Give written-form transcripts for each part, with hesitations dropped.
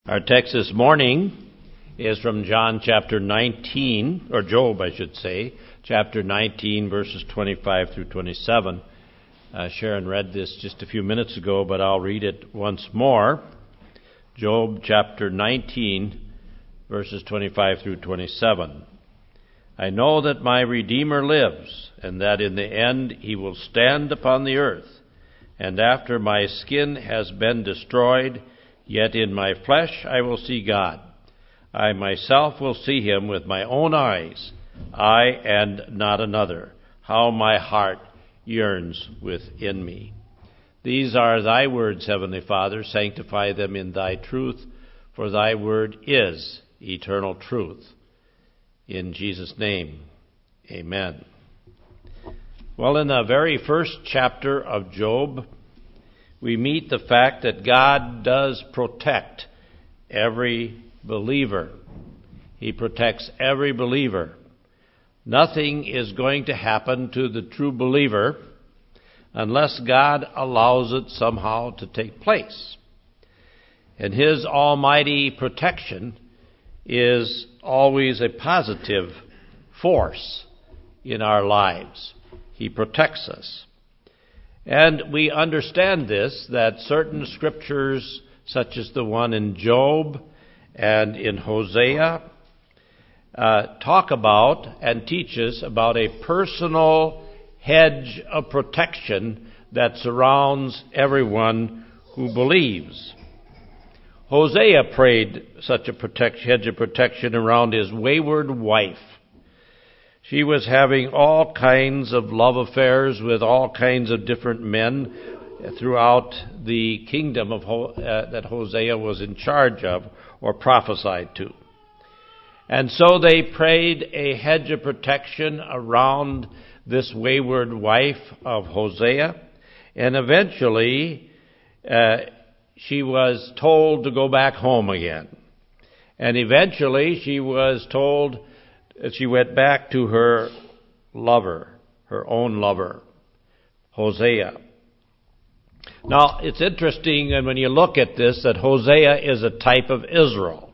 Our text this morning is from John chapter 19, or Job, I should say, chapter 19, verses 25 through 27. Sharon read this just a few minutes ago, but I'll read it once more. Job chapter 19, verses 25 through 27. I know that my Redeemer lives, and that in the end he will stand upon the earth. And after my skin has been destroyed, yet in my flesh I will see God. I myself will see him with my own eyes, I and not another. How my heart yearns within me. These are thy words, Heavenly Father. Sanctify them in thy truth, for thy word is eternal truth. In Jesus' name, amen. Well, in the very first chapter of Job, we meet the fact that God does protect every believer. He protects every believer. Nothing is going to happen to the true believer unless God allows it somehow to take place. And His almighty protection is always a positive force in our lives. He protects us. And we understand this, that certain scriptures, such as the one in Job and in Hosea, talk about and teach us about a personal hedge of protection that surrounds everyone who believes. Hosea prayed such a hedge of protection around his wayward wife. She was having all kinds of love affairs with all kinds of different men throughout the kingdom of that Hosea was in charge of or prophesied to. And so they prayed a hedge of protection around this wayward wife of Hosea, and eventually she was told to go back home again. And eventually she was told she went back to her lover, her own lover, Hosea. Now, it's interesting, and when you look at this, that Hosea is a type of Israel.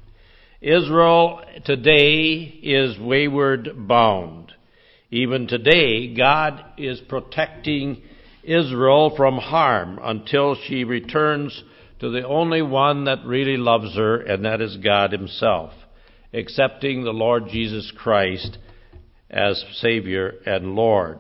Israel today is wayward bound. Even today, God is protecting Israel from harm until she returns to the only one that really loves her, and that is God Himself, accepting the Lord Jesus Christ as Savior and Lord.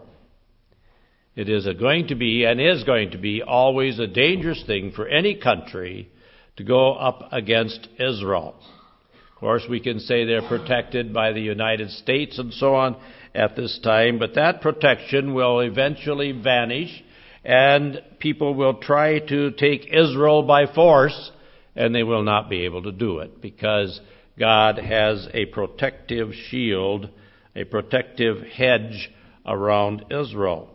It is going to be always a dangerous thing for any country to go up against Israel. Of course, we can say they're protected by the United States and so on at this time, but that protection will eventually vanish, and people will try to take Israel by force, and they will not be able to do it, because God has a protective shield, a protective hedge around Israel.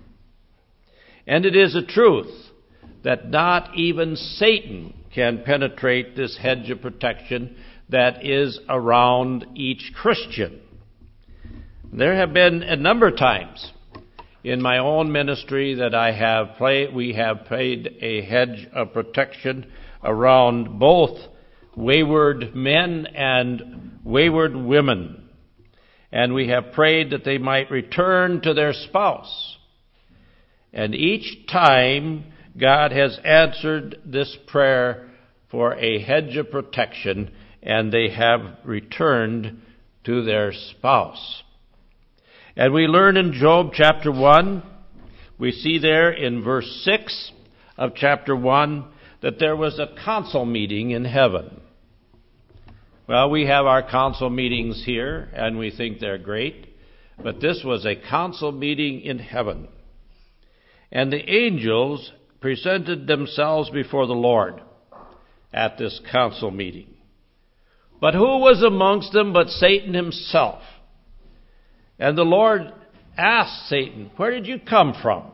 And it is a truth that not even Satan can penetrate this hedge of protection that is around each Christian. There have been a number of times in my own ministry that we have prayed a hedge of protection around both wayward men and wayward women. And we have prayed that they might return to their spouse. And each time God has answered this prayer for a hedge of protection, and they have returned to their spouse. And we learn in Job chapter 1, we see there in verse 6 of chapter 1, that there was a council meeting in heaven. Well, we have our council meetings here, and we think they're great, but this was a council meeting in heaven. And the angels presented themselves before the Lord at this council meeting. But who was amongst them but Satan himself? And the Lord asked Satan, "Where did you come from?"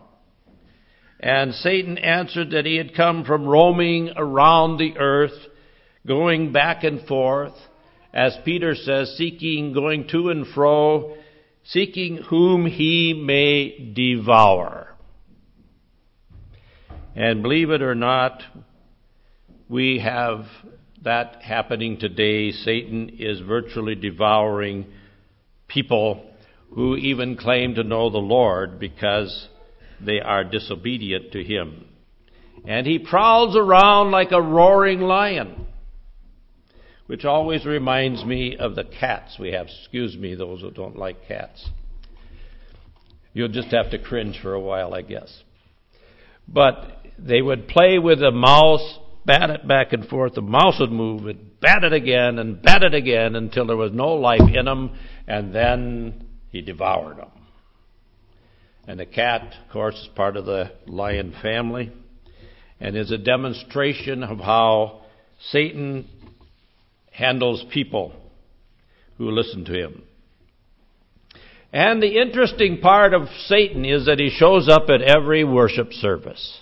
And Satan answered that he had come from roaming around the earth, going back and forth, as Peter says, going to and fro, seeking whom he may devour. And believe it or not, we have that happening today. Satan is virtually devouring people who even claim to know the Lord because they are disobedient to him. And he prowls around like a roaring lion, which always reminds me of the cats we have. Excuse me, those who don't like cats. You'll just have to cringe for a while, I guess. But they would play with a mouse, bat it back and forth. The mouse would move, and bat it again until there was no life in him, and then he devoured them. And the cat, of course, is part of the lion family, and is a demonstration of how Satan handles people who listen to him. And the interesting part of Satan is that he shows up at every worship service.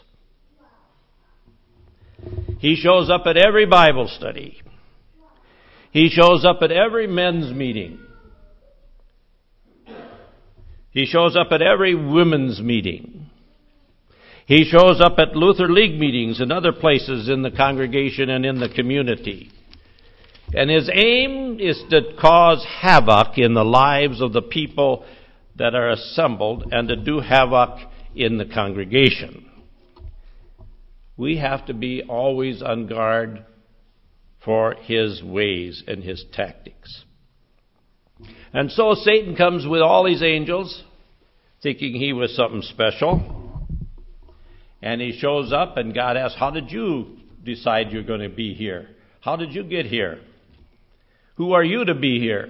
He shows up at every Bible study. He shows up at every men's meeting. He shows up at every women's meeting. He shows up at Luther League meetings and other places in the congregation and in the community. And his aim is to cause havoc in the lives of the people that are assembled and to do havoc in the congregation. We have to be always on guard for his ways and his tactics. And so Satan comes with all these angels, thinking he was something special. And he shows up, and God asks, how did you decide you're going to be here? How did you get here? Who are you to be here?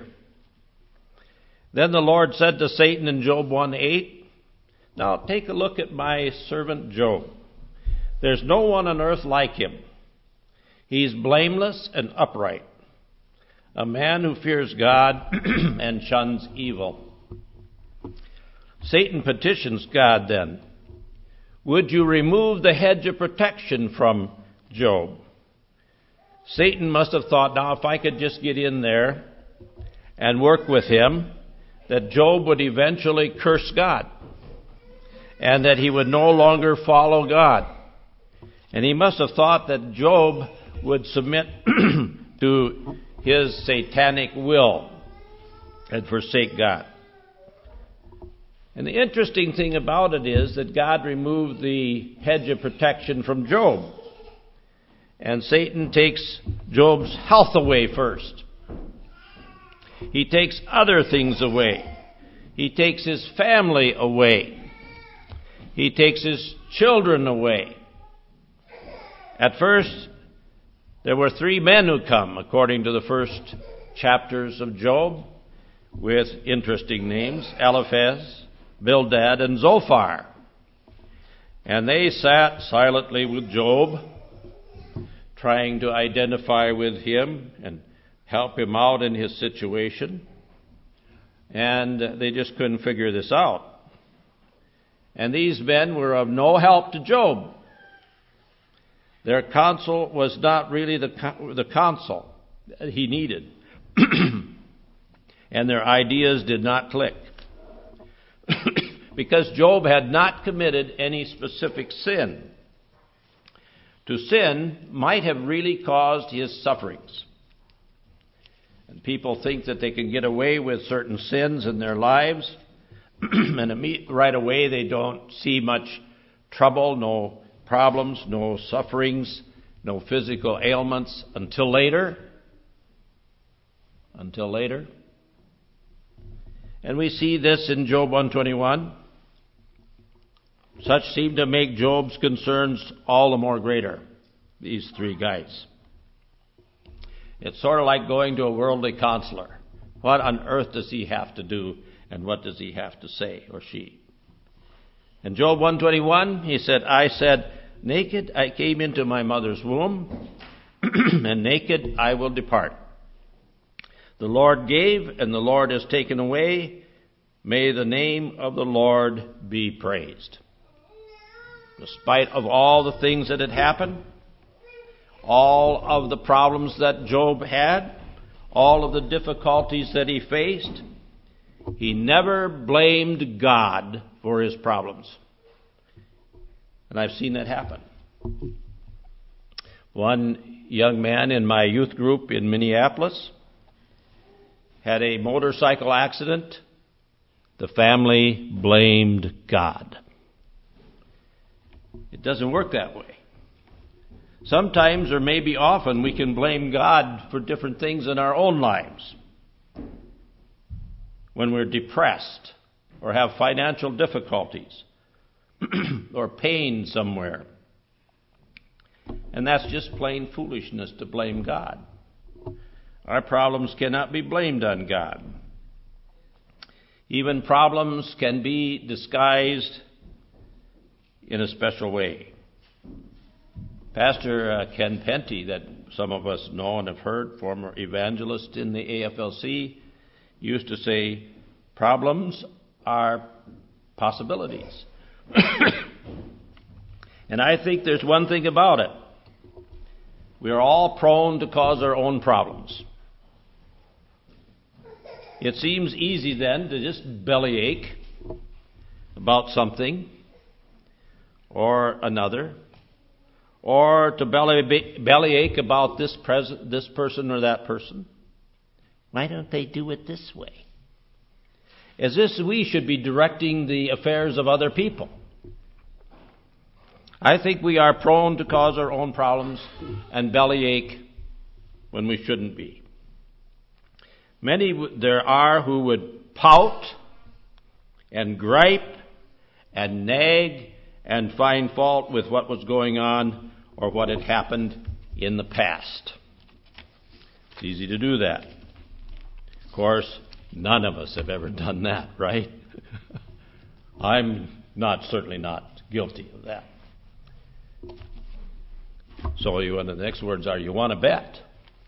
Then the Lord said to Satan in Job 1:8, now take a look at my servant Job. There's no one on earth like him. He's blameless and upright, a man who fears God and shuns evil. Satan petitions God then, would you remove the hedge of protection from Job? Satan must have thought, now if I could just get in there and work with him, that Job would eventually curse God and that he would no longer follow God. And he must have thought that Job would submit to his satanic will and forsake God. And the interesting thing about it is that God removed the hedge of protection from Job. And Satan takes Job's health away first. He takes other things away. He takes his family away. He takes his children away. At first, there were 3 men who come, according to the first chapters of Job, with interesting names, Eliphaz, Bildad, and Zophar. And they sat silently with Job, trying to identify with him and help him out in his situation. And they just couldn't figure this out. And these men were of no help to Job. Their counsel was not really the counsel that he needed. And their ideas did not click. Because Job had not committed any specific sin. To sin might have really caused his sufferings. And people think that they can get away with certain sins in their lives, and right away they don't see much trouble, no problems, no sufferings, no physical ailments until later. Until later. And we see this in Job 121. Such seem to make Job's concerns all the more greater, these 3 guys. It's sort of like going to a worldly counselor. What on earth does he have to do, and what does he have to say, or she? In Job 121, he said, I said, naked I came into my mother's womb, and naked I will depart. The Lord gave, and the Lord has taken away. May the name of the Lord be praised. Despite of all the things that had happened, all of the problems that Job had, all of the difficulties that he faced, he never blamed God for his problems. And I've seen that happen. One young man in my youth group in Minneapolis had a motorcycle accident. The family blamed God. It doesn't work that way. Sometimes, or maybe often, we can blame God for different things in our own lives. When we're depressed, or have financial difficulties, or pain somewhere. And that's just plain foolishness to blame God. Our problems cannot be blamed on God. Even problems can be disguised in a special way. Pastor Ken Penty, that some of us know and have heard, former evangelist in the AFLC, used to say, problems are possibilities. And I think there's one thing about it. We are all prone to cause our own problems. It seems easy then to just bellyache about something or another, or to bellyache about this person or that person. Why don't they do it this way? As if we should be directing the affairs of other people. I think we are prone to cause our own problems and bellyache when we shouldn't be. Many there are who would pout and gripe and nag and find fault with what was going on or what had happened in the past. It's easy to do that. Of course, none of us have ever done that, right? I'm certainly not guilty of that. So the next words are, you want to bet.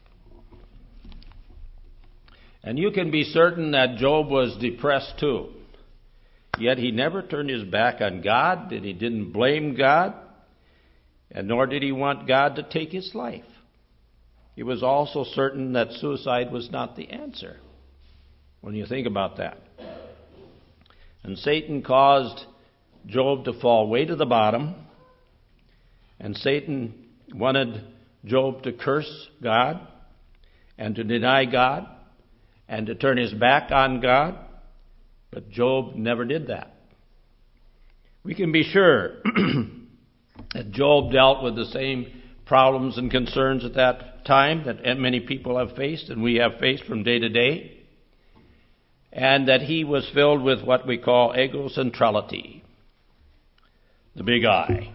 And you can be certain that Job was depressed too. Yet he never turned his back on God, and he didn't blame God, and nor did he want God to take his life. He was also certain that suicide was not the answer, when you think about that. And Satan caused Job to fall way to the bottom, and Satan wanted Job to curse God and to deny God and to turn his back on God, but Job never did that. We can be sure that Job dealt with the same problems and concerns at that time that many people have faced and we have faced from day to day, and that he was filled with what we call egocentrality, the big I.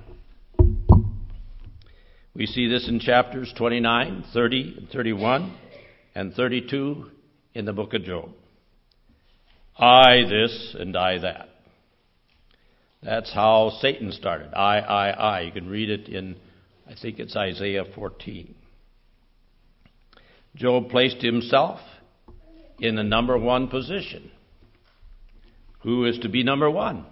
We see this in chapters 29, 30, and 31, and 32 in the book of Job. I this and I that. That's how Satan started. I. You can read it in, I think it's Isaiah 14. Job placed himself in the number one position. Who is to be number one?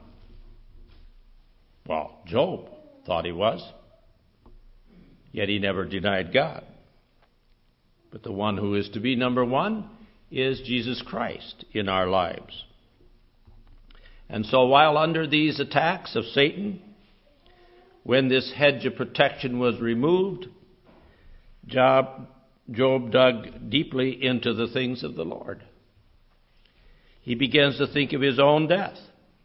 Well, Job thought he was. Yet he never denied God. But the one who is to be number one is Jesus Christ in our lives. And so while under these attacks of Satan, when this hedge of protection was removed, Job dug deeply into the things of the Lord. He begins to think of his own death.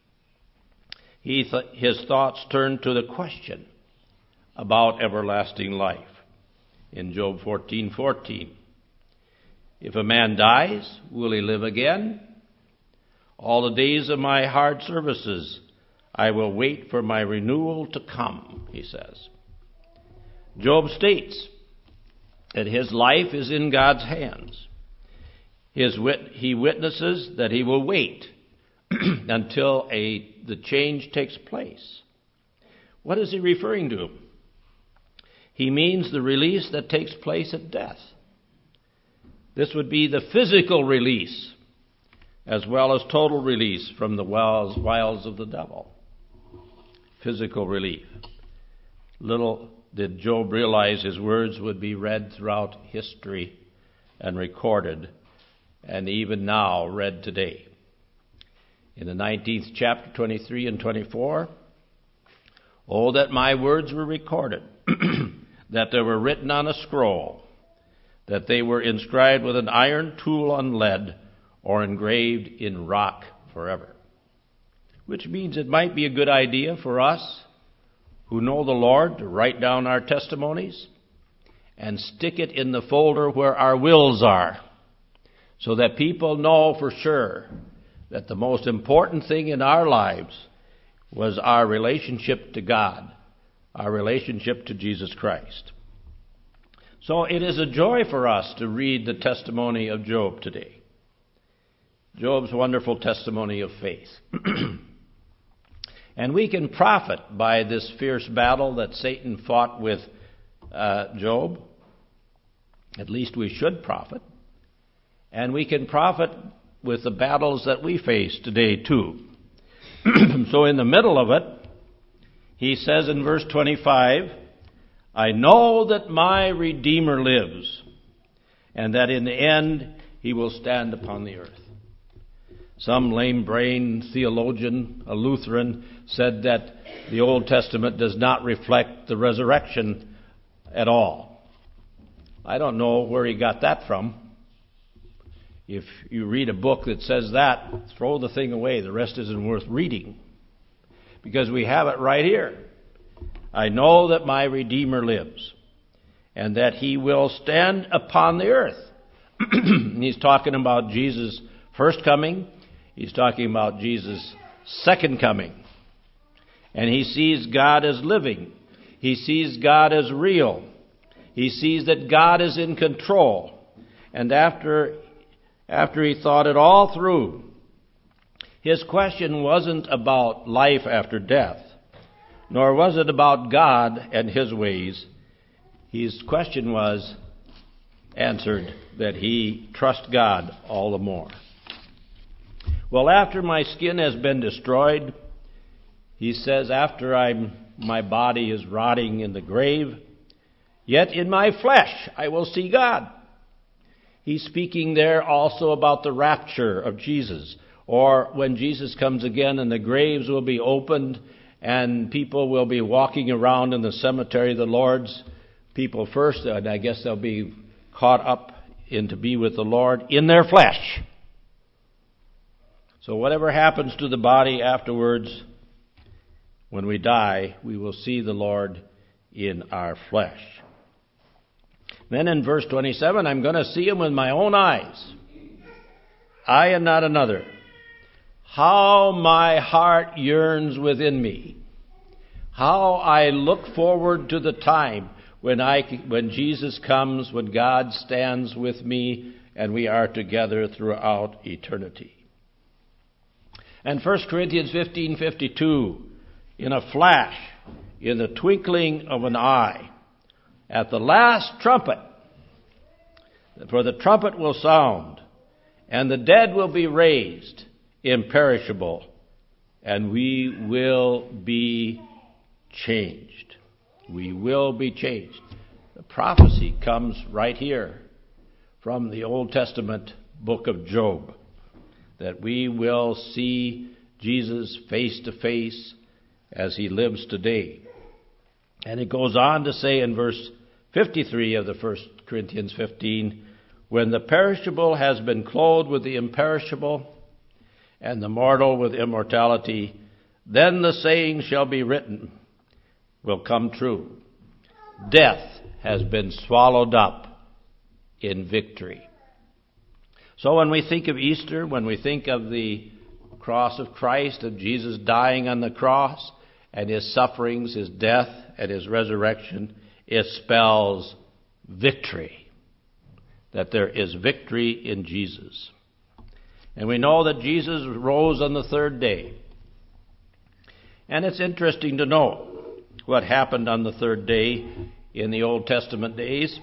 His thoughts turned to the question about everlasting life. In Job 14:14, if a man dies, will he live again? All the days of my hard services, I will wait for my renewal to come, he says. Job states that his life is in God's hands. He witnesses that he will wait until the change takes place. What is he referring to? He means the release that takes place at death. This would be the physical release, as well as total release from the wiles of the devil. Physical relief. Little did Job realize his words would be read throughout history and recorded, and even now read today. In the 19th chapter, 23 and 24, oh, that my words were recorded, that they were written on a scroll, that they were inscribed with an iron tool on lead, or engraved in rock forever. Which means it might be a good idea for us who know the Lord to write down our testimonies and stick it in the folder where our wills are, so that people know for sure that the most important thing in our lives was our relationship to God, our relationship to Jesus Christ. So it is a joy for us to read the testimony of Job today. Job's wonderful testimony of faith. And we can profit by this fierce battle that Satan fought with Job. At least we should profit. And we can profit with the battles that we face today too. So in the middle of it, he says in verse 25, I know that my Redeemer lives, and that in the end he will stand upon the earth. Some lame-brained theologian, a Lutheran, said that the Old Testament does not reflect the resurrection at all. I don't know where he got that from. If you read a book that says that, throw the thing away. The rest isn't worth reading. Because we have it right here. I know that my Redeemer lives, and that he will stand upon the earth. He's talking about Jesus' first coming. He's talking about Jesus' second coming. And he sees God as living. He sees God as real. He sees that God is in control. And after he thought it all through, his question wasn't about life after death, nor was it about God and his ways. His question was answered that he trusts God all the more. Well, after my skin has been destroyed, he says, after my body is rotting in the grave, yet in my flesh I will see God. He's speaking there also about the rapture of Jesus, or when Jesus comes again and the graves will be opened and people will be walking around in the cemetery, the Lord's people first, and I guess they'll be caught up in to be with the Lord in their flesh. So whatever happens to the body afterwards, when we die, we will see the Lord in our flesh. Then in verse 27, I'm going to see him with my own eyes. I and not another. How my heart yearns within me. How I look forward to the time when Jesus comes, when God stands with me, and we are together throughout eternity. And 1 Corinthians 15:52, in a flash, in the twinkling of an eye, at the last trumpet, for the trumpet will sound, and the dead will be raised imperishable, and we will be changed. We will be changed. The prophecy comes right here from the Old Testament book of Job, that we will see Jesus face to face as he lives today. And it goes on to say in verse 53 of the 1 Corinthians 15, when the perishable has been clothed with the imperishable, and the mortal with immortality, then the saying shall be written, will come true. Death has been swallowed up in victory. So when we think of Easter, when we think of the cross of Christ, of Jesus dying on the cross, and his sufferings, his death, and his resurrection, it spells victory. That there is victory in Jesus. And we know that Jesus rose on the third day. And it's interesting to know what happened on the third day in the Old Testament days.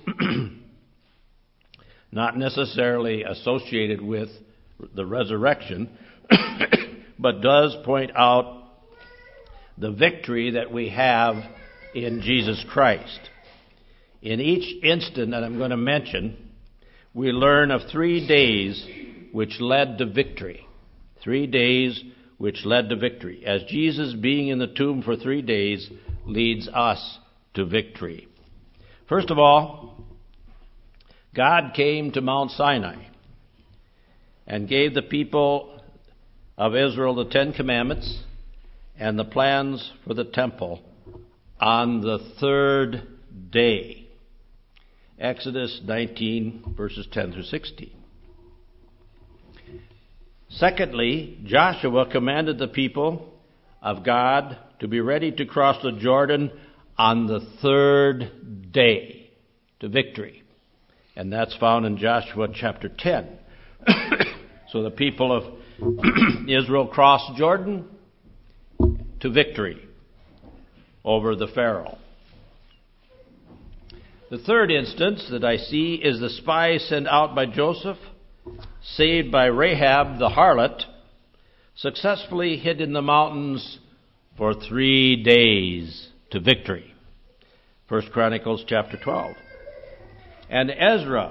Not necessarily associated with the resurrection, but does point out the victory that we have in Jesus Christ. In each instant that I'm going to mention, we learn of 3 days which led to victory. 3 days which led to victory. As Jesus being in the tomb for 3 days leads us to victory. First of all, God came to Mount Sinai and gave the people of Israel the Ten Commandments and the plans for the temple on the third day. Exodus 19, verses 10 through 16. Secondly, Joshua commanded the people of God to be ready to cross the Jordan on the third day to victory. And that's found in Joshua chapter 10. So the people of Israel crossed Jordan to victory over the Pharaoh. The third instance that I see is the spies sent out by Joseph, saved by Rahab the harlot, successfully hid in the mountains for 3 days to victory. 1 Chronicles chapter 12. And Ezra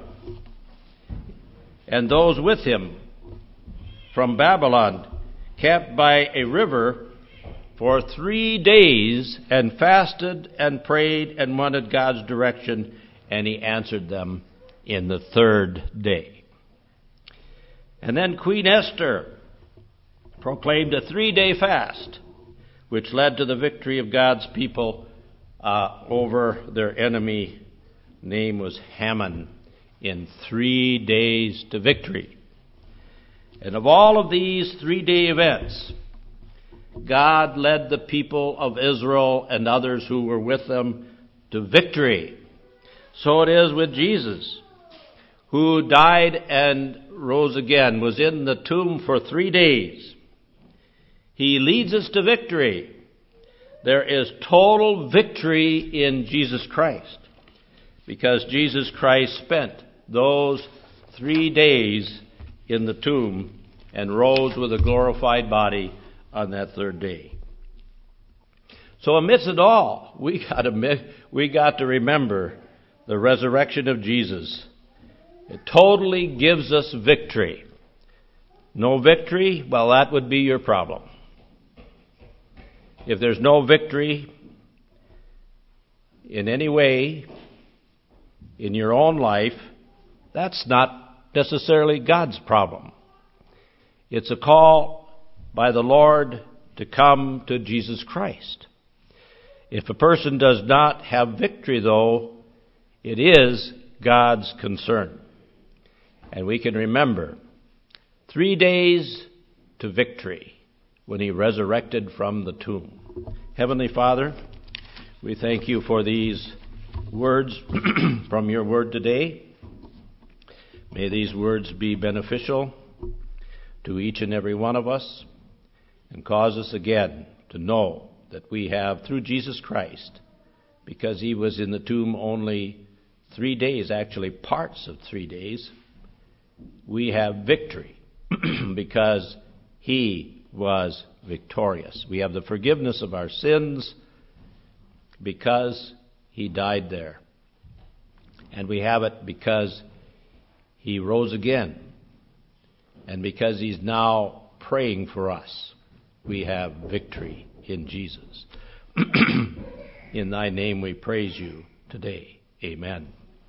and those with him from Babylon camped by a river for 3 days and fasted and prayed and wanted God's direction, and he answered them in the third day. And then Queen Esther proclaimed a 3-day fast, which led to the victory of God's people over their enemy. Name was Haman, in 3 days to victory. And of all of these 3-day events, God led the people of Israel and others who were with them to victory. So it is with Jesus, who died and rose again, was in the tomb for 3 days. He leads us to victory. There is total victory in Jesus Christ, because Jesus Christ spent those 3 days in the tomb and rose with a glorified body on that third day. So amidst it all, we got to remember the resurrection of Jesus. It totally gives us victory. No victory? Well, that would be your problem. If there's no victory in any way in your own life, that's not necessarily God's problem. It's a call by the Lord to come to Jesus Christ. If a person does not have victory, though, it is God's concern. And we can remember 3 days to victory when he resurrected from the tomb. Heavenly Father, we thank you for these words from your word today. May these words be beneficial to each and every one of us, and cause us again to know that we have, through Jesus Christ, because he was in the tomb only 3 days, actually parts of 3 days, we have victory because he was victorious. We have the forgiveness of our sins because he died there. And we have it because he rose again. And because he's now praying for us, we have victory in Jesus. In thy name we praise you today. Amen.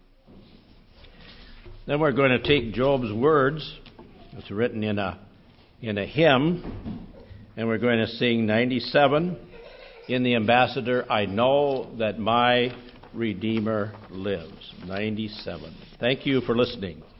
Then we're going to take Job's words. It's written in a hymn, and we're going to sing 97 in the Ambassador, I Know That My Redeemer Lives. 97. Thank you for listening.